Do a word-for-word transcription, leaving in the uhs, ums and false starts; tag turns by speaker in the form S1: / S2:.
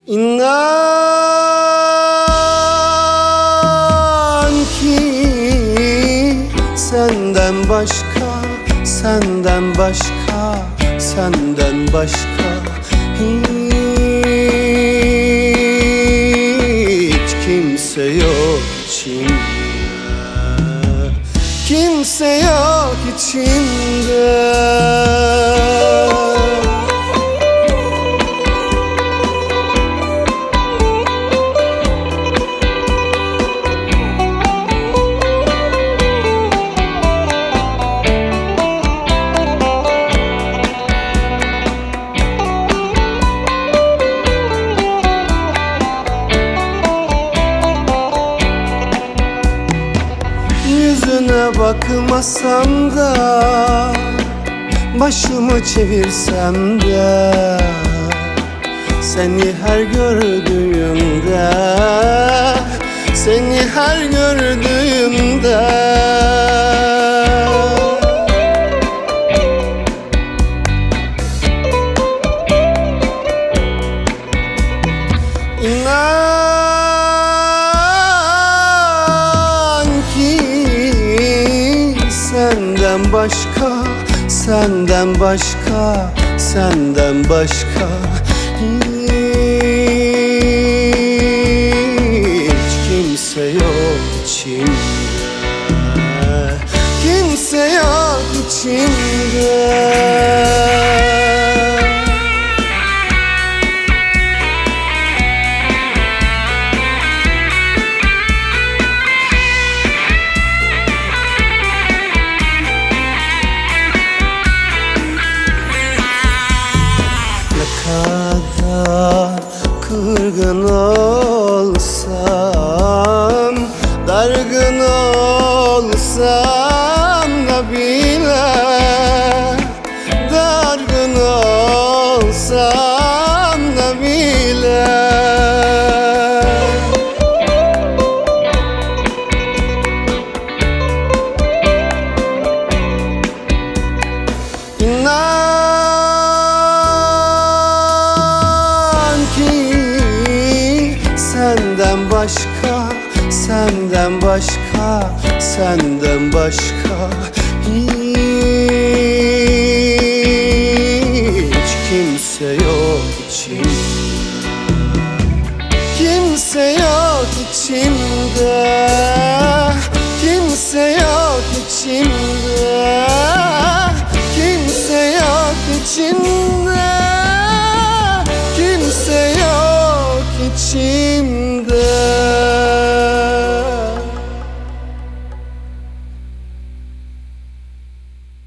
S1: İnan ki senden başka, senden başka, senden başka hiç kimse yok içimde, kimse yok içimde. Yüzüne bakmasam da, başımı çevirsem de, seni her gördüğümde, seni her gördüğümde İnan ki senden başka, senden başka, senden başka hiç kimse yok içimde, kimse yok içimde. Ne kadar kırgın olsam, dargın olsam da bile, dargın olsam da bile İnan ki senden başka, senden başka, senden başka hiç kimse yok içimde, kimse yok içimde, kimse yok içimde, kimse yok içimde, kimse yok içimde.